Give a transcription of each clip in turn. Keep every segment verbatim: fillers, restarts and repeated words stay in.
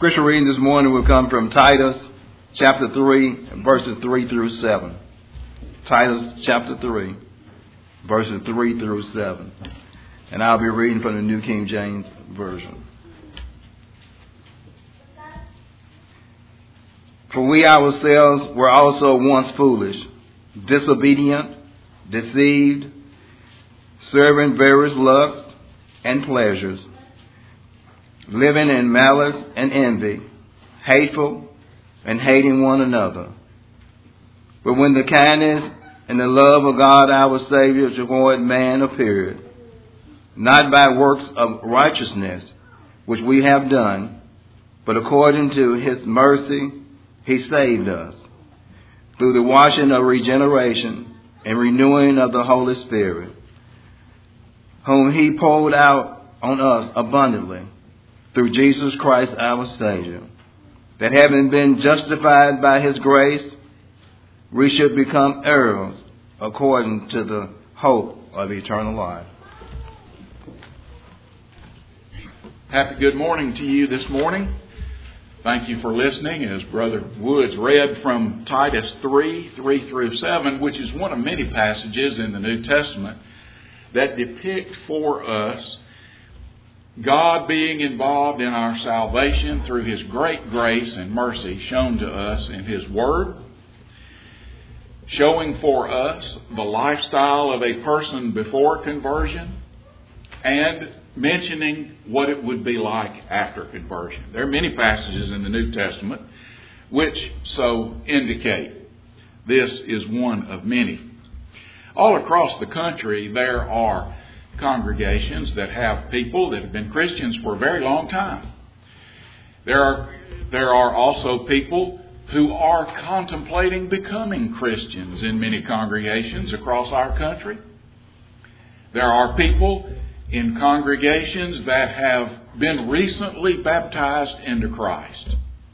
Scripture reading this morning will come from Titus chapter three, verses three through seven. Titus chapter three, verses three through seven. And I'll be reading from the New King James Version. For we ourselves were also once foolish, disobedient, deceived, serving various lusts and pleasures, living in malice and envy, hateful and hating one another. But when the kindness and the love of God our Savior toward man appeared, not by works of righteousness which we have done, but according to his mercy he saved us, through the washing of regeneration and renewing of the Holy Spirit, whom he poured out on us abundantly, through Jesus Christ our Savior, that having been justified by his grace, we should become heirs according to the hope of eternal life. Happy good morning to you this morning. Thank you for listening as Brother Woods read from Titus three, three through seven, which is one of many passages in the New Testament that depict for us God being involved in our salvation through his great grace and mercy shown to us in his Word, showing for us the lifestyle of a person before conversion, and mentioning what it would be like after conversion. There are many passages in the New Testament which so indicate. This is one of many. All across the country there are congregations that have people that have been Christians for a very long time. There are, there are also people who are contemplating becoming Christians in many congregations across our country. There are people in congregations that have been recently baptized into Christ.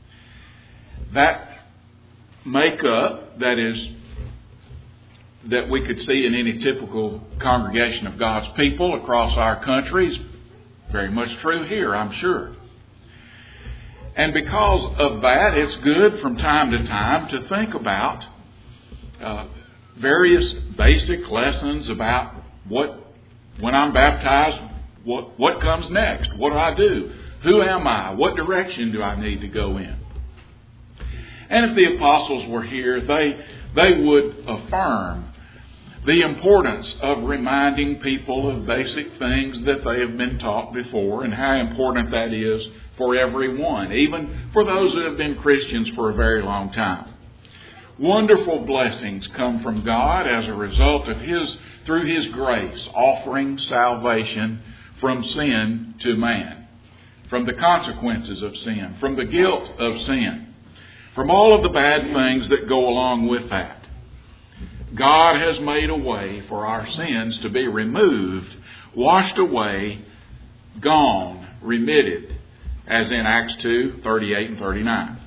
That makeup, that is, that we could see in any typical congregation of God's people across our country is very much true here, I'm sure. And because of that, it's good from time to time to think about uh, various basic lessons about what, when I'm baptized, what, what comes next? What do I do? Who am I? What direction do I need to go in? And if the apostles were here, they, they would affirm the importance of reminding people of basic things that they have been taught before and how important that is for everyone, even for those who have been Christians for a very long time. Wonderful blessings come from God as a result of His, through His grace, offering salvation from sin to man, from the consequences of sin, from the guilt of sin, from all of the bad things that go along with that. God has made a way for our sins to be removed, washed away, gone, remitted, as in Acts two, thirty-eight and thirty-nine.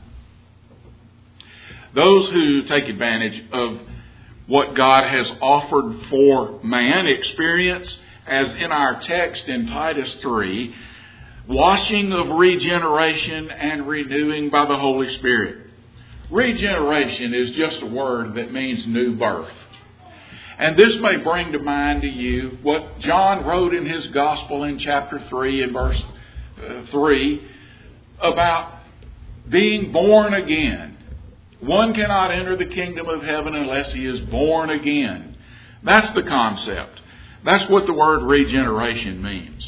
Those who take advantage of what God has offered for man experience, as in our text in Titus three, washing of regeneration and renewing by the Holy Spirit. Regeneration is just a word that means new birth. And this may bring to mind to you what John wrote in his Gospel in chapter three and verse uh, three about being born again. One cannot enter the kingdom of heaven unless he is born again. That's the concept. That's what the word regeneration means.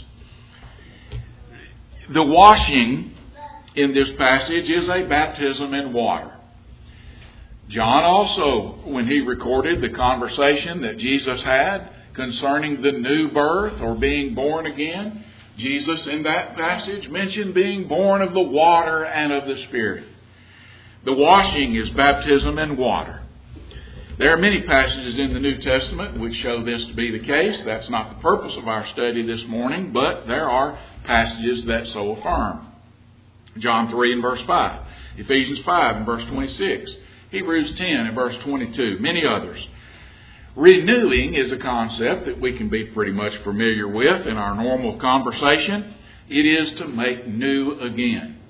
The washing in this passage is a baptism in water. John also, when he recorded the conversation that Jesus had concerning the new birth or being born again, Jesus in that passage mentioned being born of the water and of the Spirit. The washing is baptism in water. There are many passages in the New Testament which show this to be the case. That's not the purpose of our study this morning, but there are passages that so affirm. John three and verse five, Ephesians five and verse twenty-six, Hebrews ten and verse twenty-two, many others. Renewing is a concept that we can be pretty much familiar with in our normal conversation. It is to make new again.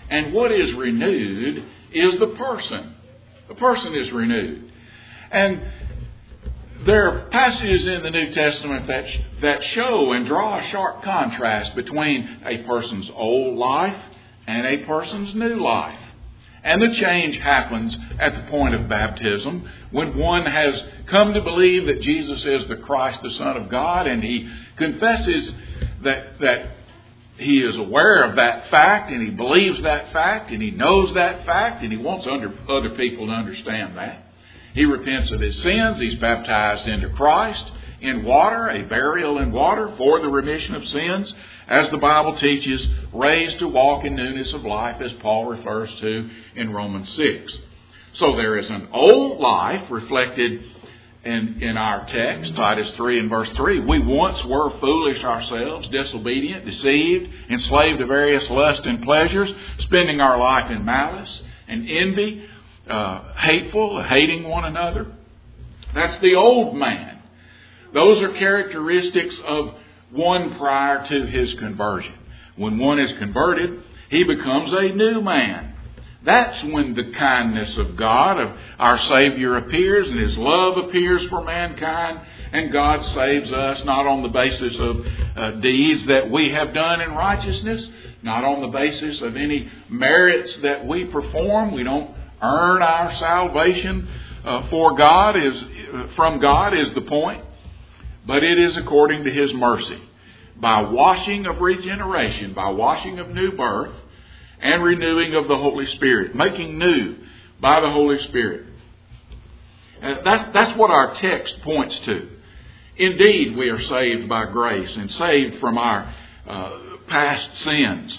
And what is renewed is the person. The person is renewed. And there are passages in the New Testament that, that show and draw a sharp contrast between a person's old life and a person's new life. And the change happens at the point of baptism, when one has come to believe that Jesus is the Christ, the Son of God, and he confesses that, that he is aware of that fact, and he believes that fact, and he knows that fact, and he wants under, other people to understand that. He repents of his sins. He's baptized into Christ in water, a burial in water for the remission of sins, as the Bible teaches, raised to walk in newness of life, as Paul refers to in Romans six. So there is an old life reflected in, in our text, Titus three and verse three. We once were foolish ourselves, disobedient, deceived, enslaved to various lusts and pleasures, spending our life in malice and envy, uh, hateful, hating one another. That's the old man. Those are characteristics of one prior to his conversion. When one is converted, he becomes a new man. That's when the kindness of God, of our Savior, appears, and His love appears for mankind, and God saves us not on the basis of uh, deeds that we have done in righteousness, not on the basis of any merits that we perform. We don't earn our salvation uh, for God, is from God is the point. But it is according to His mercy, by washing of regeneration, by washing of new birth, and renewing of the Holy Spirit, making new by the Holy Spirit. Uh, that's, that's what our text points to. Indeed, we are saved by grace and saved from our uh, past sins.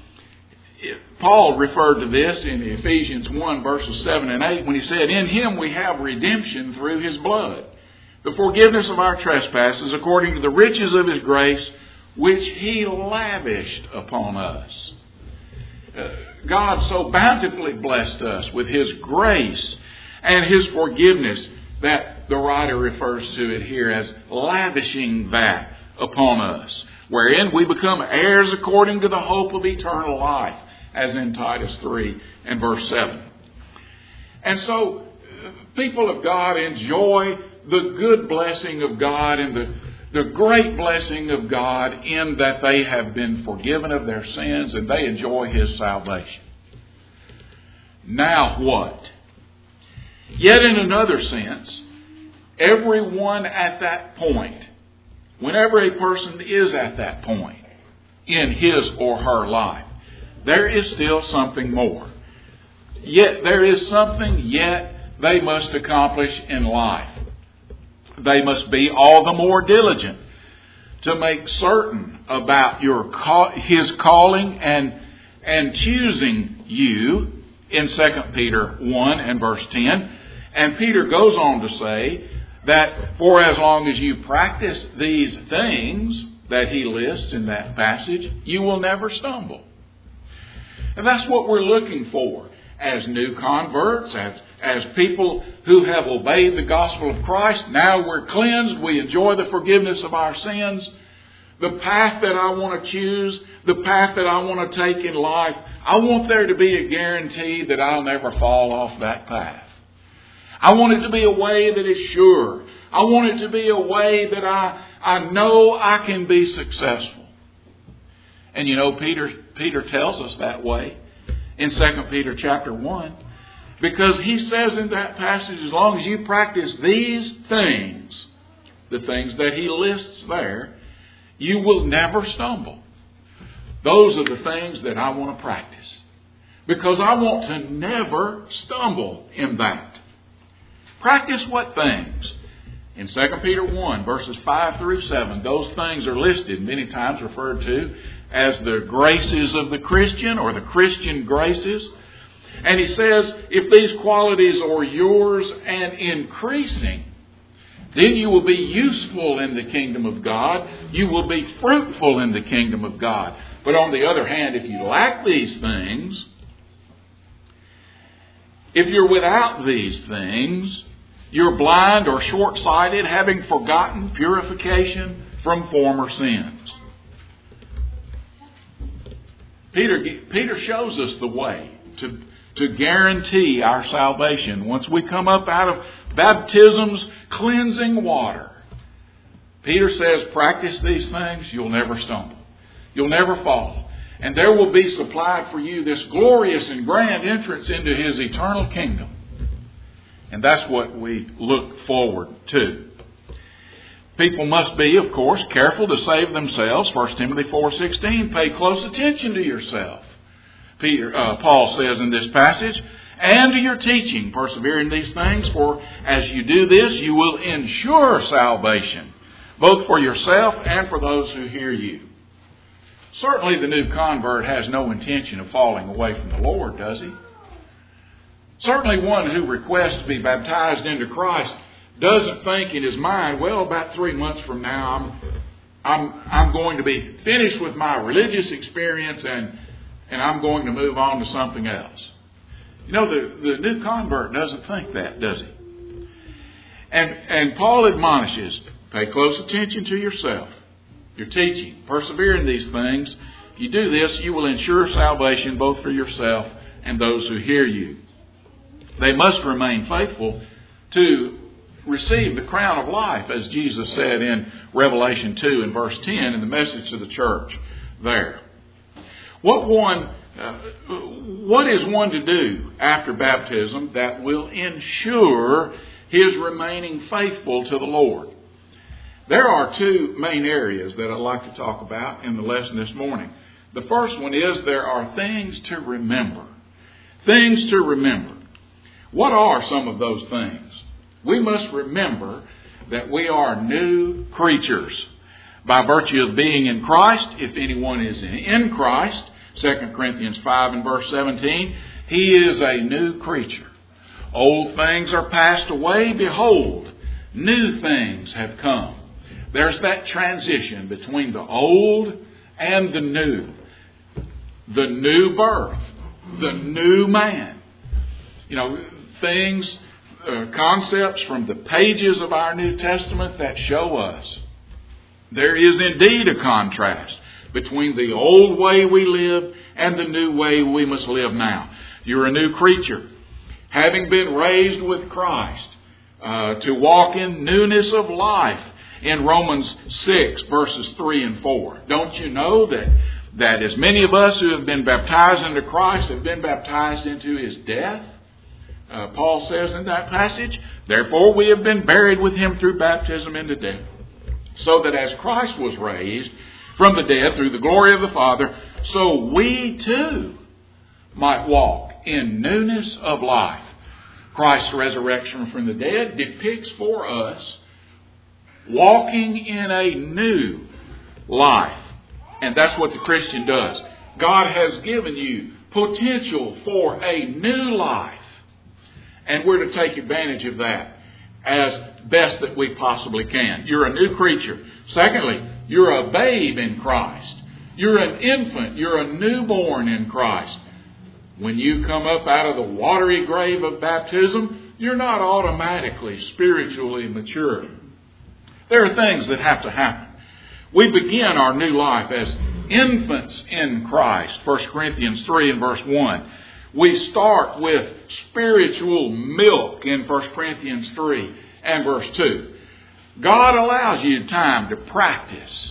Paul referred to this in Ephesians one, verses seven and eight, when he said, "In Him we have redemption through His blood, the forgiveness of our trespasses, according to the riches of His grace, which He lavished upon us." Uh, God so bountifully blessed us with His grace and His forgiveness that the writer refers to it here as lavishing that upon us, wherein we become heirs according to the hope of eternal life, as in Titus three and verse seven. And so, uh, people of God enjoy the good blessing of God and the, the great blessing of God in that they have been forgiven of their sins and they enjoy His salvation. Now what? Yet in another sense, everyone at that point, whenever a person is at that point in his or her life, there is still something more. Yet there is something yet they must accomplish in life. They must be all the more diligent to make certain about your call, His calling and, and choosing you in Second Peter one and verse ten. And Peter goes on to say that for as long as you practice these things that he lists in that passage, you will never stumble. And that's what we're looking for as new converts, as As people who have obeyed the gospel of Christ. Now we're cleansed. We enjoy the forgiveness of our sins. The path that I want to choose, the path that I want to take in life, I want there to be a guarantee that I'll never fall off that path. I want it to be a way that is sure. I want it to be a way that I, I know I can be successful. And you know, Peter, Peter tells us that way in Second Peter chapter one. Because he says in that passage, as long as you practice these things, the things that he lists there, you will never stumble. Those are the things that I want to practice. Because I want to never stumble in that. Practice what things? In Second Peter one, verses five through seven, those things are listed, many times referred to as the graces of the Christian or the Christian graces. And he says, if these qualities are yours and increasing, then you will be useful in the kingdom of God. You will be fruitful in the kingdom of God. But on the other hand, if you lack these things, if you're without these things, you're blind or short-sighted, having forgotten purification from former sins. Peter, Peter shows us the way to, to guarantee our salvation once we come up out of baptism's cleansing water. Peter says, practice these things, you'll never stumble. You'll never fall. And there will be supplied for you this glorious and grand entrance into His eternal kingdom. And that's what we look forward to. People must be, of course, careful to save themselves. First Timothy four sixteen, pay close attention to yourself. Peter, uh, Paul says in this passage, and to your teaching, persevere in these things, for as you do this, you will ensure salvation, both for yourself and for those who hear you. Certainly the new convert has no intention of falling away from the Lord, does he? Certainly one who requests to be baptized into Christ doesn't think in his mind, well, about three months from now, I'm, I'm, I'm going to be finished with my religious experience and, and I'm going to move on to something else. You know, the, the new convert doesn't think that, does he? And, and Paul admonishes, pay close attention to yourself, your teaching, persevere in these things. If you do this, you will ensure salvation both for yourself and those who hear you. They must remain faithful to receive the crown of life, as Jesus said in Revelation two and verse ten in the message to the church there. What one, uh, what is one to do after baptism that will ensure his remaining faithful to the Lord? There are two main areas that I'd like to talk about in the lesson this morning. The first one is there are things to remember. Things to remember. What are some of those things? We must remember that we are new creatures. By virtue of being in Christ, if anyone is in Christ, Second Corinthians five and verse seventeen, he is a new creature. Old things are passed away. Behold, new things have come. There's that transition between the old and the new. The new birth. The new man. You know, things, uh, concepts from the pages of our New Testament that show us there is indeed a contrast between the old way we live and the new way we must live now. You're a new creature, having been raised with Christ, uh, to walk in newness of life in Romans six, verses three and four. Don't you know that, that as many of us who have been baptized into Christ have been baptized into His death? Uh, Paul says in that passage, therefore we have been buried with Him through baptism into death, so that as Christ was raised from the dead through the glory of the Father, so we too might walk in newness of life. Christ's resurrection from the dead depicts for us walking in a new life. And that's what the Christian does. God has given you potential for a new life. And we're to take advantage of that as best that we possibly can. You're a new creature. Secondly, you're a babe in Christ. You're an infant. You're a newborn in Christ. When you come up out of the watery grave of baptism, you're not automatically spiritually mature. There are things that have to happen. We begin our new life as infants in Christ. First Corinthians three and verse one. We start with spiritual milk in First Corinthians three and verse two. God allows you time to practice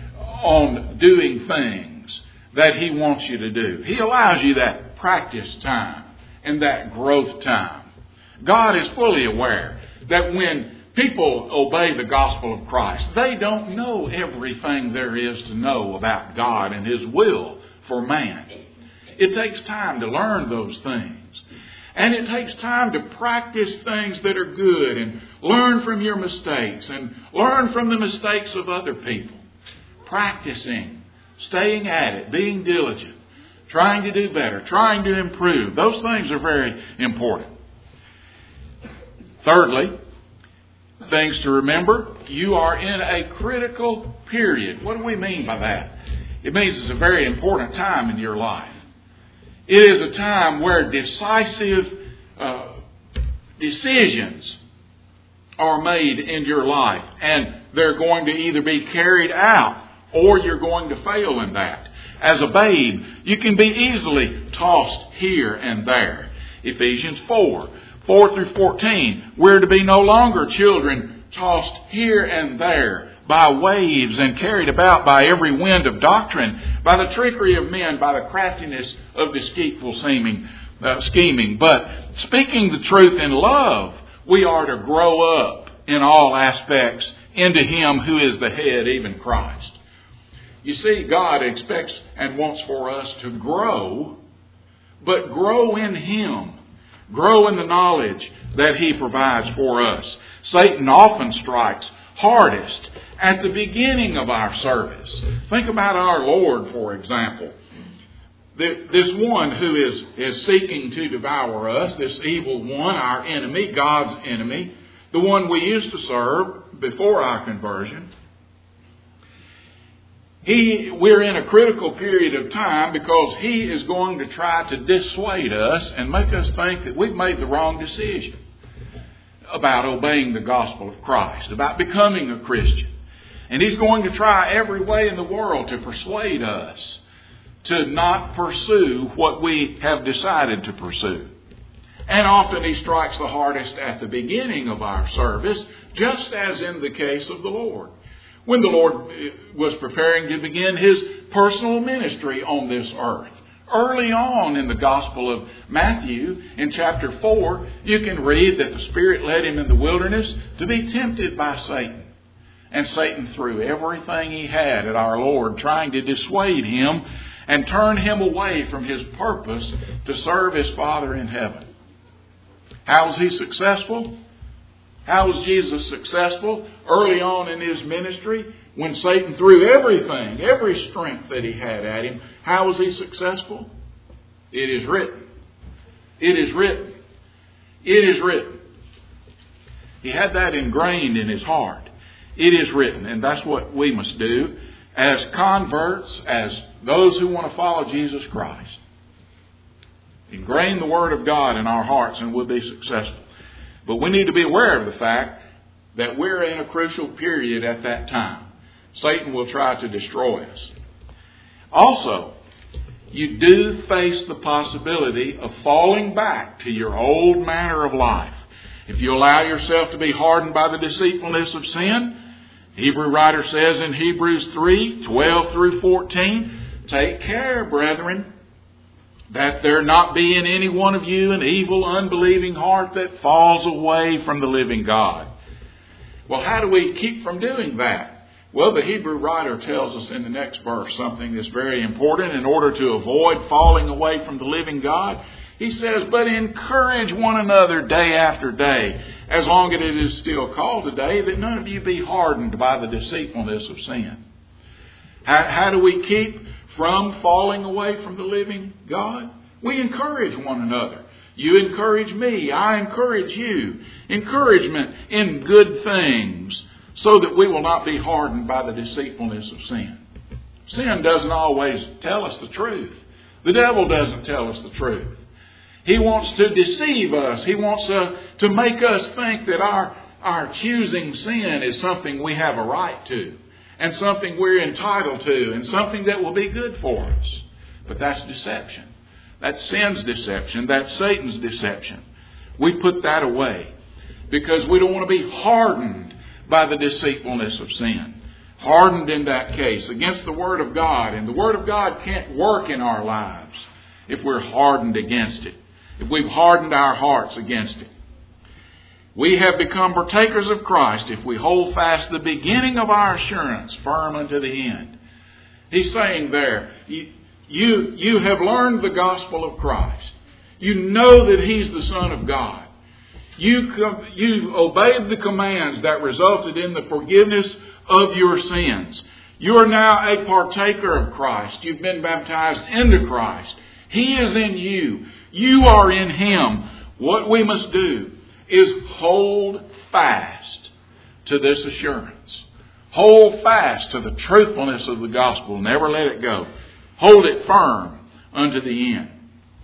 on doing things that He wants you to do. He allows you that practice time and that growth time. God is fully aware that when people obey the gospel of Christ, they don't know everything there is to know about God and His will for man. It takes time to learn those things. And it takes time to practice things that are good and learn from your mistakes and learn from the mistakes of other people. Practicing, staying at it, being diligent, trying to do better, trying to improve. Those things are very important. Thirdly, things to remember, you are in a critical period. What do we mean by that? It means it's a very important time in your life. It is a time where decisive uh, decisions are made in your life. And they're going to either be carried out or you're going to fail in that. as a babe, you can be easily tossed here and there. Ephesians four, four through fourteen, we're to be no longer children tossed here and there by waves and carried about by every wind of doctrine, by the trickery of men, by the craftiness of deceitful seeming, uh, scheming. But speaking the truth in love, we are to grow up in all aspects into Him who is the head, even Christ. You see, God expects and wants for us to grow, but grow in Him. Grow in the knowledge that He provides for us. Satan often strikes hardest at the beginning of our service. Think about our Lord, for example. This one who is, is seeking to devour us, this evil one, our enemy, God's enemy, the one we used to serve before our conversion. He, we're in a critical period of time because he is going to try to dissuade us and make us think that we've made the wrong decision about obeying the gospel of Christ, about becoming a Christian. And he's going to try every way in the world to persuade us to not pursue what we have decided to pursue. And often he strikes the hardest at the beginning of our service, just as in the case of the Lord. When the Lord was preparing to begin His personal ministry on this earth. Early on in the Gospel of Matthew, in chapter four, you can read that the Spirit led Him in the wilderness to be tempted by Satan. And Satan threw everything he had at our Lord, trying to dissuade Him and turn Him away from His purpose to serve His Father in heaven. How was He successful? How was Jesus successful early on in His ministry when Satan threw everything, every strength that he had at Him? How was He successful? It is written. It is written. It is written. He had that ingrained in his heart. It is written. And that's what we must do as converts, as those who want to follow Jesus Christ. Ingrain the Word of God in our hearts and we'll be successful. But we need to be aware of the fact that we're in a crucial period at that time. Satan will try to destroy us. Also, you do face the possibility of falling back to your old manner of life. If you allow yourself to be hardened by the deceitfulness of sin, the Hebrew writer says in Hebrews three, twelve through fourteen, take care, brethren, that there not be in any one of you an evil, unbelieving heart that falls away from the living God. Well, how do we keep from doing that? Well, the Hebrew writer tells us in the next verse something that's very important in order to avoid falling away from the living God. He says, but encourage one another day after day, as long as it is still called today, that none of you be hardened by the deceitfulness of sin. How, how do we keep from falling away from the living God? We encourage one another. You encourage me. I encourage you. Encouragement in good things so that we will not be hardened by the deceitfulness of sin. Sin doesn't always tell us the truth. The devil doesn't tell us the truth. He wants to deceive us. He wants uh, to make us think that our, our choosing sin is something we have a right to, and something we're entitled to, and something that will be good for us. But that's deception. That's sin's deception. That's Satan's deception. We put that away because we don't want to be hardened by the deceitfulness of sin. Hardened in that case against the Word of God. And the Word of God can't work in our lives if we're hardened against it. If we've hardened our hearts against it. We have become partakers of Christ if we hold fast the beginning of our assurance firm unto the end. He's saying there, you, you, you have learned the gospel of Christ. You know that He's the Son of God. You, you obeyed the commands that resulted in the forgiveness of your sins. You are now a partaker of Christ. You've been baptized into Christ. He is in you. You are in Him. What we must do is hold fast to this assurance. Hold fast to the truthfulness of the gospel. Never let it go. Hold it firm unto the end.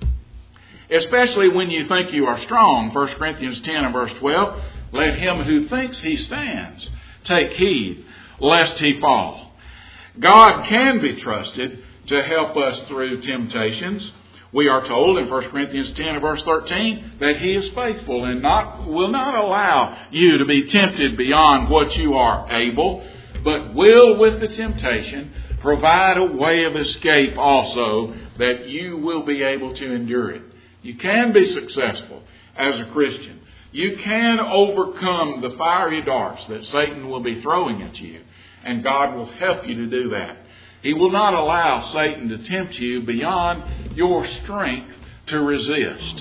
Especially when you think you are strong. First Corinthians ten and verse twelve. Let him who thinks he stands take heed lest he fall. God can be trusted. to help us through temptations. We are told in First Corinthians ten and verse thirteen that He is faithful and not will not allow you to be tempted beyond what you are able, but will with the temptation provide a way of escape also, that you will be able to endure it. You can be successful as a Christian. You can overcome the fiery darts that Satan will be throwing at you, and God will help you to do that. He will not allow Satan to tempt you beyond your strength to resist.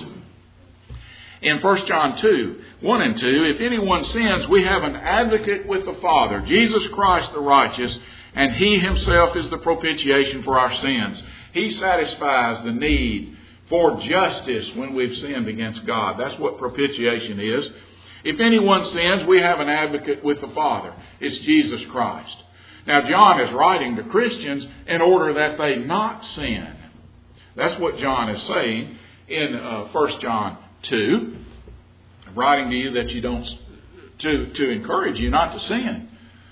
In First John two, one and two, if anyone sins, we have an advocate with the Father, Jesus Christ the righteous, and He Himself is the propitiation for our sins. He satisfies the need for justice when we've sinned against God. That's what propitiation is. If anyone sins, we have an advocate with the Father. It's Jesus Christ. Now, John is writing to Christians in order that they not sin. That's what John is saying in uh, First John two, writing to you that you don't, to, to encourage you not to sin.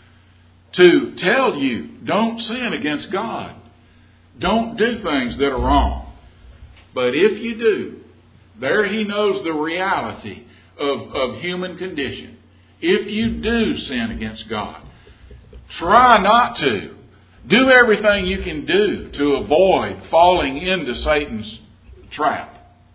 To tell you, don't sin against God. Don't do things that are wrong. But if you do, there He knows the reality of, of human condition. If you do sin against God, try not to. Do everything you can do to avoid falling into Satan's trap.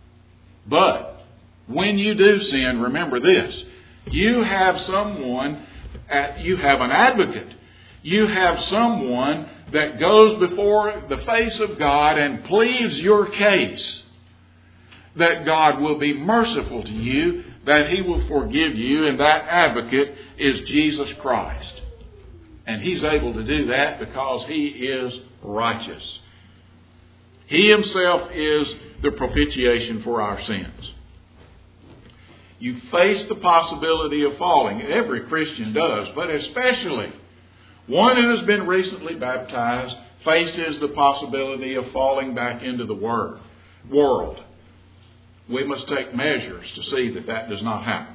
But when you do sin, remember this. You have someone, at, you have an advocate. You have someone that goes before the face of God and pleads your case. That God will be merciful to you, that He will forgive you, and that advocate is Jesus Christ. And He's able to do that because He is righteous. He Himself is the propitiation for our sins. You face the possibility of falling. Every Christian does, but especially one who has been recently baptized faces the possibility of falling back into the word, world. We must take measures to see that that does not happen.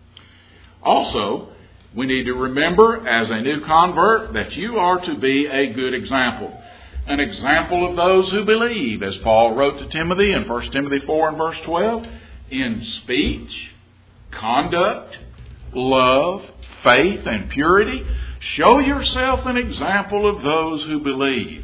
Also, we need to remember as a new convert that you are to be a good example. An example of those who believe, as Paul wrote to Timothy in First Timothy four and verse twelve, in speech, conduct, love, faith, and purity. Show yourself an example of those who believe.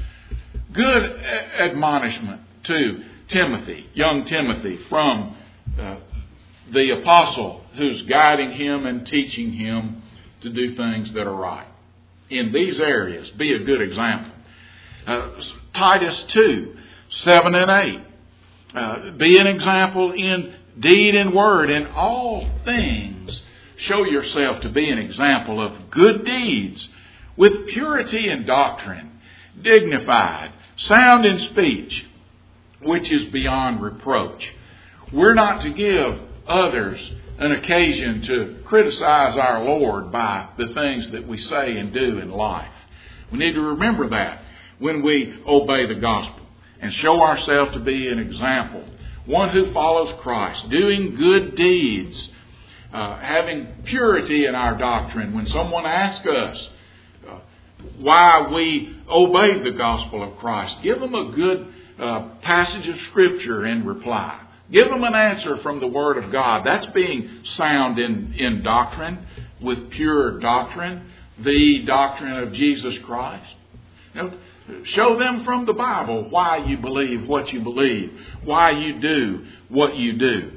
Good admonishment to Timothy, young Timothy, from uh, the apostle who's guiding him and teaching him to do things that are right. In these areas, be a good example. Uh, Titus two, seven and eight. Uh, be an example in deed and word. In all things, show yourself to be an example of good deeds with purity in doctrine, dignified, sound in speech, which is beyond reproach. We're not to give others an occasion to criticize our Lord by the things that we say and do in life. We need to remember that when we obey the gospel and show ourselves to be an example. One who follows Christ, doing good deeds, uh, having purity in our doctrine. When someone asks us uh, why we obey the gospel of Christ, give them a good uh, passage of Scripture in reply. Give them an answer from the Word of God. That's being sound in, in doctrine, with pure doctrine, the doctrine of Jesus Christ. You know, show them from the Bible why you believe what you believe, why you do what you do.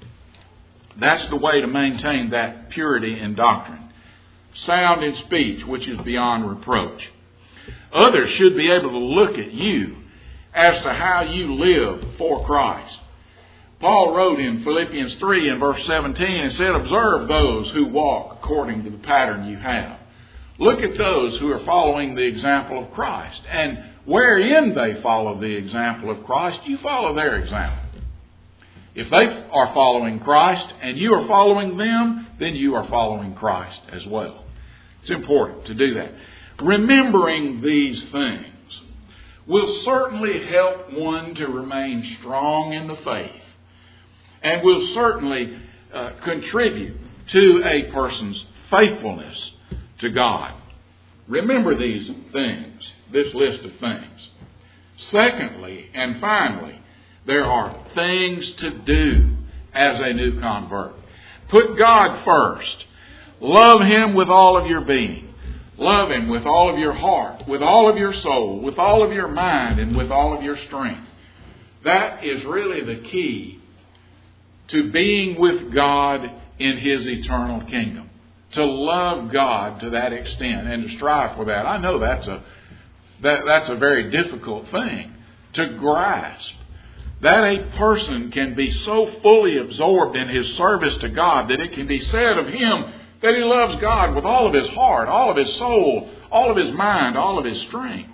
That's the way to maintain that purity in doctrine. Sound in speech, which is beyond reproach. Others should be able to look at you as to how you live for Christ. Paul wrote in Philippians three and verse seventeen and said, observe those who walk according to the pattern you have. Look at those who are following the example of Christ. And wherein they follow the example of Christ, you follow their example. If they are following Christ and you are following them, then you are following Christ as well. It's important to do that. Remembering these things will certainly help one to remain strong in the faith, and will certainly uh, contribute to a person's faithfulness to God. Remember these things, this list of things. Secondly, and finally, there are things to do as a new convert. Put God first. Love Him with all of your being. Love Him with all of your heart, with all of your soul, with all of your mind, and with all of your strength. That is really the key to being with God in His eternal kingdom. To love God to that extent and to strive for that. I know that's a that, that's a very difficult thing to grasp. That a person can be so fully absorbed in his service to God that it can be said of him that he loves God with all of his heart, all of his soul, all of his mind, all of his strength.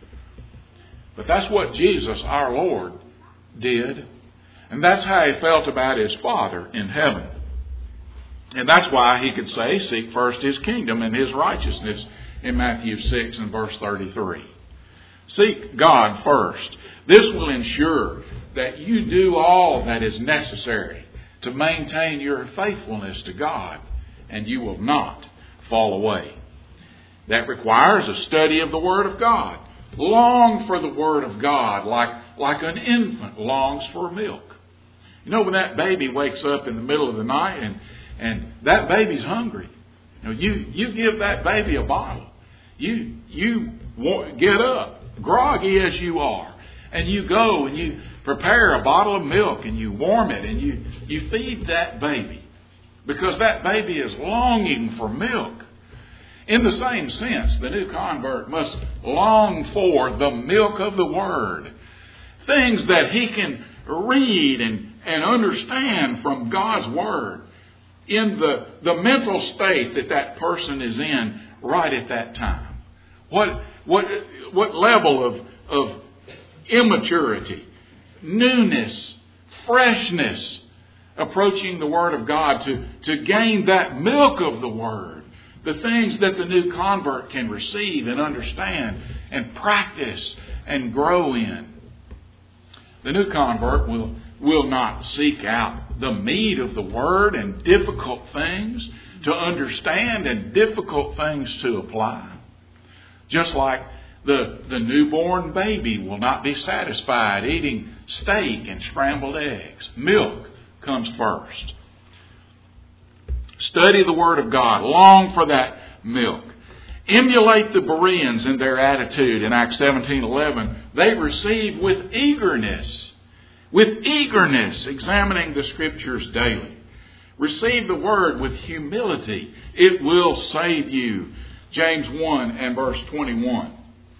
But that's what Jesus, our Lord, did. And that's how He felt about His Father in heaven. And that's why He could say, seek first His kingdom and His righteousness in Matthew six and verse thirty-three. Seek God first. This will ensure that you do all that is necessary to maintain your faithfulness to God, and you will not fall away. That requires a study of the Word of God. Long for the Word of God like, like an infant longs for milk. You know, when that baby wakes up in the middle of the night and, and that baby's hungry, you know, you, you give that baby a bottle. You, you get up, groggy as you are, and you go and you prepare a bottle of milk and you warm it and you, you feed that baby because that baby is longing for milk. In the same sense, the new convert must long for the milk of the Word. Things that he can read and, and understand from God's Word in the, the mental state that that person is in right at that time. What, what, what level of, of immaturity, newness, freshness, approaching the Word of God to, to gain that milk of the Word. The things that the new convert can receive and understand and practice and grow in. The new convert will, will not seek out the meat of the Word and difficult things to understand and difficult things to apply. Just like the, the newborn baby will not be satisfied eating steak and scrambled eggs. Milk comes first. Study the Word of God. Long for that milk. Emulate the Bereans in their attitude in Acts seventeen eleven. They received with eagerness, with eagerness, examining the Scriptures daily. Receive the Word with humility. It will save you. James one and verse twenty-one.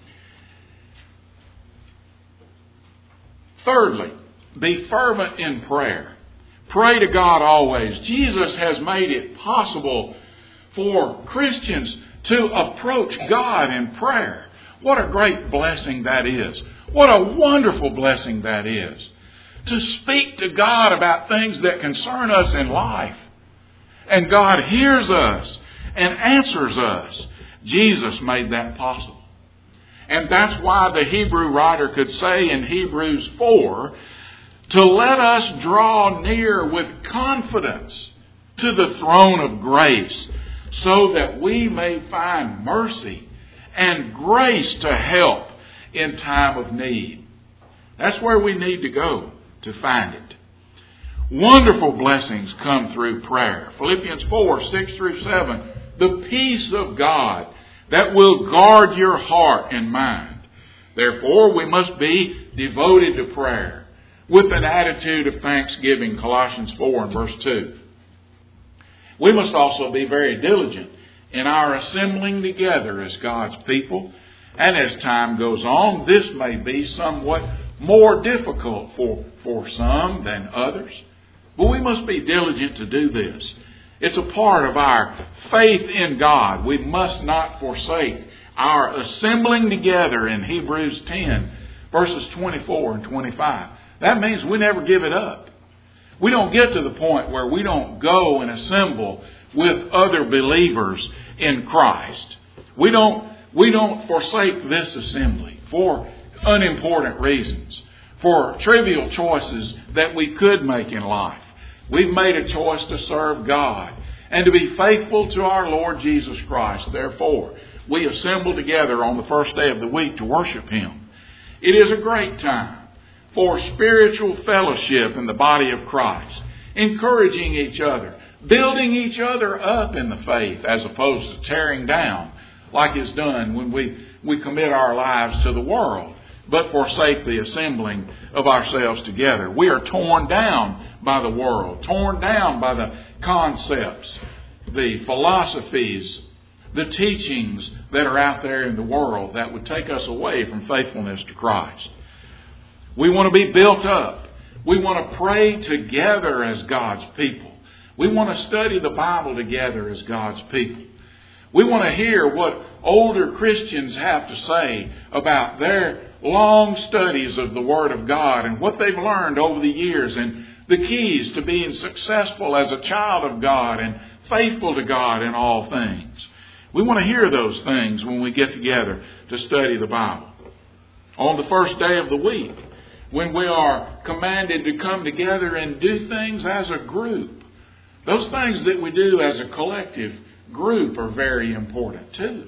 Thirdly, be fervent in prayer. Pray to God always. Jesus has made it possible for Christians to approach God in prayer. What a great blessing that is. What a wonderful blessing that is. To speak to God about things that concern us in life. And God hears us and answers us. Jesus made that possible. And that's why the Hebrew writer could say in Hebrews four, to let us draw near with confidence to the throne of grace, so that we may find mercy and grace to help in time of need. That's where we need to go to find it. Wonderful blessings come through prayer. Philippians four, six through seven. The peace of God that will guard your heart and mind. Therefore, we must be devoted to prayer with an attitude of thanksgiving. Colossians four and verse two. We must also be very diligent in our assembling together as God's people. And as time goes on, this may be somewhat more difficult for, for some than others. But we must be diligent to do this. It's a part of our faith in God. We must not forsake our assembling together in Hebrews ten, verses twenty-four and twenty-five. That means we never give it up. We don't get to the point where we don't go and assemble with other believers in Christ. We don't, we don't forsake this assembly for unimportant reasons, for trivial choices that we could make in life. We've made a choice to serve God and to be faithful to our Lord Jesus Christ. Therefore, we assemble together on the first day of the week to worship Him. It is a great time for spiritual fellowship in the body of Christ, encouraging each other, building each other up in the faith as opposed to tearing down like is done when we, we commit our lives to the world, but forsake the assembling of ourselves together. We are torn down by the world, torn down by the concepts, the philosophies, the teachings that are out there in the world that would take us away from faithfulness to Christ. We want to be built up. We want to pray together as God's people. We want to study the Bible together as God's people. We want to hear what older Christians have to say about their long studies of the Word of God and what they've learned over the years and the keys to being successful as a child of God and faithful to God in all things. We want to hear those things when we get together to study the Bible. On the first day of the week, when we are commanded to come together and do things as a group, those things that we do as a collective group are very important too.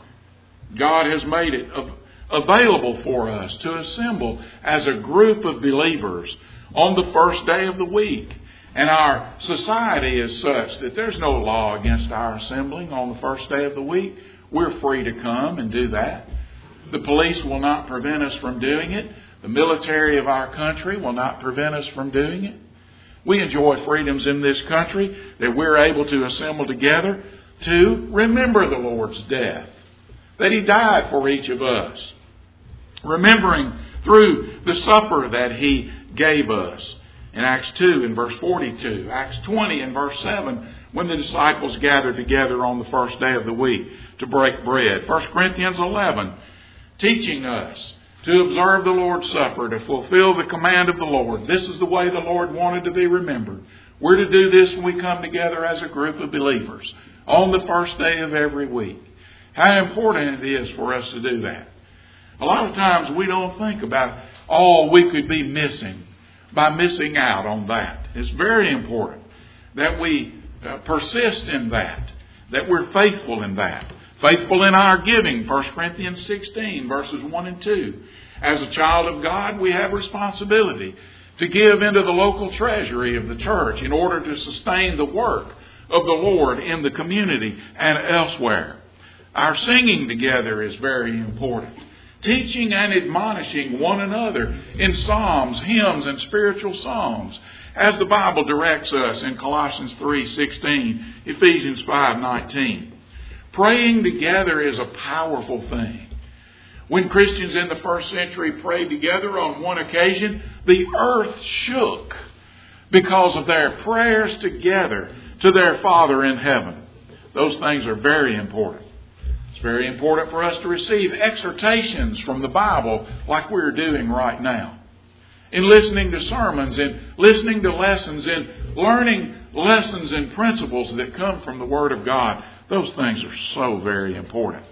God has made it available for us to assemble as a group of believers on the first day of the week. And our society is such that there's no law against our assembling on the first day of the week. We're free to come and do that. The police will not prevent us from doing it. The military of our country will not prevent us from doing it. We enjoy freedoms in this country that we're able to assemble together to remember the Lord's death, that He died for each of us, remembering through the supper that He gave us. In Acts two and verse forty-two, Acts twenty and verse seven, when the disciples gathered together on the first day of the week to break bread. First Corinthians eleven, teaching us to observe the Lord's Supper, to fulfill the command of the Lord. This is the way the Lord wanted to be remembered. We're to do this when we come together as a group of believers on the first day of every week. How important it is for us to do that. A lot of times we don't think about all we could be missing by missing out on that. It's very important that we uh, persist in that, that we're faithful in that. Faithful in our giving, First Corinthians sixteen, verses one and two. As a child of God, we have responsibility to give into the local treasury of the church in order to sustain the work of the Lord in the community and elsewhere. Our singing together is very important. Teaching and admonishing one another in psalms, hymns, and spiritual songs, as the Bible directs us in Colossians three sixteen, Ephesians five nineteen. Praying together is a powerful thing. When Christians in the first century prayed together on one occasion, the earth shook because of their prayers together to their Father in heaven. Those things are very important. It's very important for us to receive exhortations from the Bible like we're doing right now. In listening to sermons, in listening to lessons, in learning lessons and principles that come from the Word of God, those things are so very important.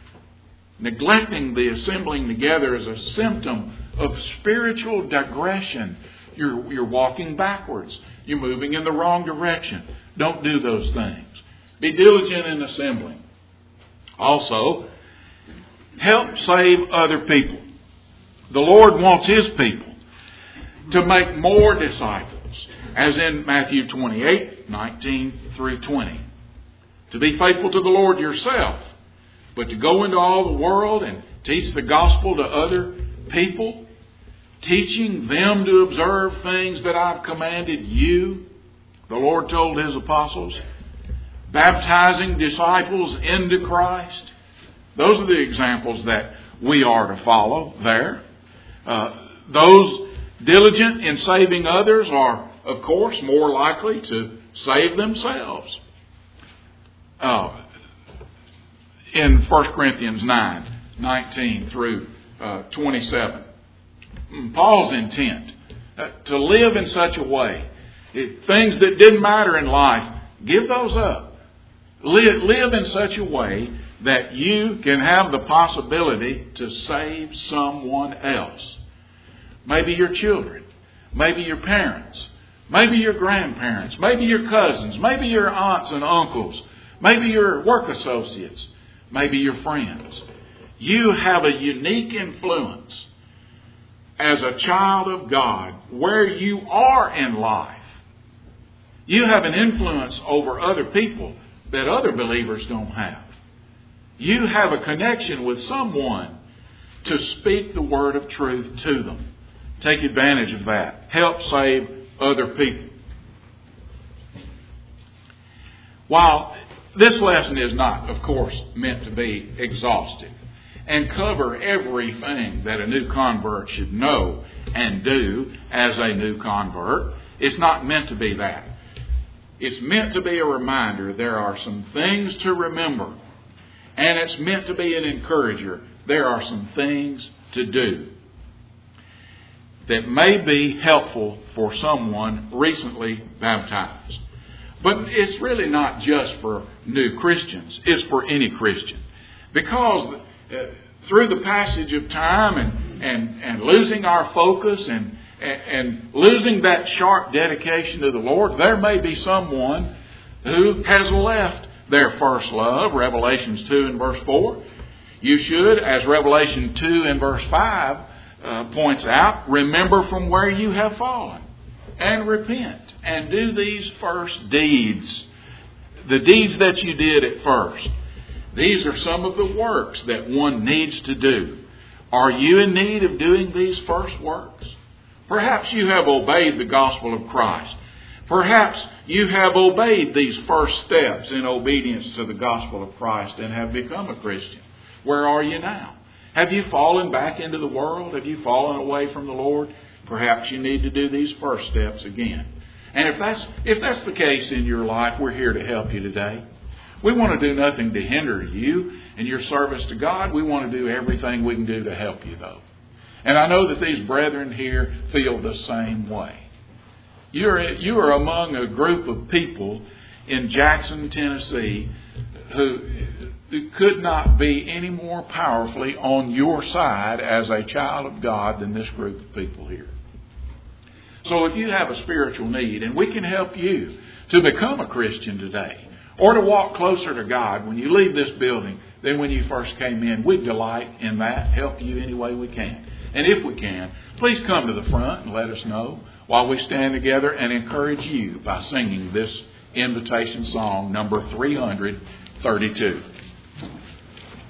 Neglecting the assembling together is a symptom of spiritual digression. You're, you're walking backwards. You're moving in the wrong direction. Don't do those things. Be diligent in assembling. Also, help save other people. The Lord wants His people to make more disciples, as in Matthew twenty-eight, nineteen through twenty. To be faithful to the Lord yourself, but to go into all the world and teach the gospel to other people, teaching them to observe things that I've commanded you, the Lord told His apostles, baptizing disciples into Christ. Those are the examples that we are to follow there. Uh, those diligent in saving others are, of course, more likely to save themselves. Uh, in First Corinthians nine, nineteen through uh, twenty-seven, Paul's intent uh, to live in such a way, it, things that didn't matter in life, give those up. Live, live in such a way that you can have the possibility to save someone else. Maybe your children, maybe your parents, maybe your grandparents, maybe your cousins, maybe your aunts and uncles, maybe your work associates, maybe your friends. You have a unique influence as a child of God, where you are in life, you have an influence over other people that other believers don't have. You have a connection with someone to speak the word of truth to them. Take advantage of that. Help save other people. While this lesson is not, of course, meant to be exhaustive and cover everything that a new convert should know and do as a new convert, it's not meant to be that. It's meant to be a reminder there are some things to remember. And it's meant to be an encourager. There are some things to do that may be helpful for someone recently baptized. But it's really not just for new Christians. It's for any Christian. Because uh, through the passage of time and, and, and losing our focus and, and, and losing that sharp dedication to the Lord, there may be someone who has left their first love, Revelations two and verse four. You should, as Revelation two and verse five uh, points out, remember from where you have fallen and repent and do these first deeds. The deeds that you did at first. These are some of the works that one needs to do. Are you in need of doing these first works? Perhaps you have obeyed the gospel of Christ. Perhaps you have obeyed these first steps in obedience to the gospel of Christ and have become a Christian. Where are you now? Have you fallen back into the world? Have you fallen away from the Lord? Perhaps you need to do these first steps again. And if that's if that's the case in your life, we're here to help you today. We want to do nothing to hinder you in your service to God. We want to do everything we can do to help you, though. And I know that these brethren here feel the same way. You're, you are among a group of people in Jackson, Tennessee, who, who could not be any more powerfully on your side as a child of God than this group of people here. So if you have a spiritual need, and we can help you to become a Christian today, or to walk closer to God when you leave this building than when you first came in, we delight in that, help you any way we can. And if we can, please come to the front and let us know while we stand together and encourage you by singing this invitation song, number three hundred thirty-two.